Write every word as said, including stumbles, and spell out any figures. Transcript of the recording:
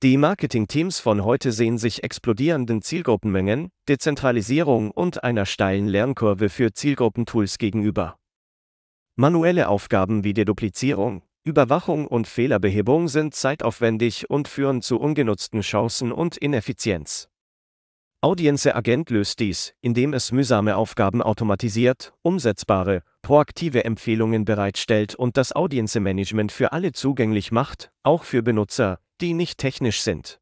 Die Marketingteams von heute sehen sich explodierenden Zielgruppenmengen, Dezentralisierung und einer steilen Lernkurve für Zielgruppentools gegenüber. Manuelle Aufgaben wie Deduplizierung, Überwachung und Fehlerbehebung sind zeitaufwendig und führen zu ungenutzten Chancen und Ineffizienz. Audience Agent löst dies, indem es mühsame Aufgaben automatisiert, umsetzbare, proaktive Empfehlungen bereitstellt und das Audience Management für alle zugänglich macht, auch für Benutzer, die nicht technisch sind.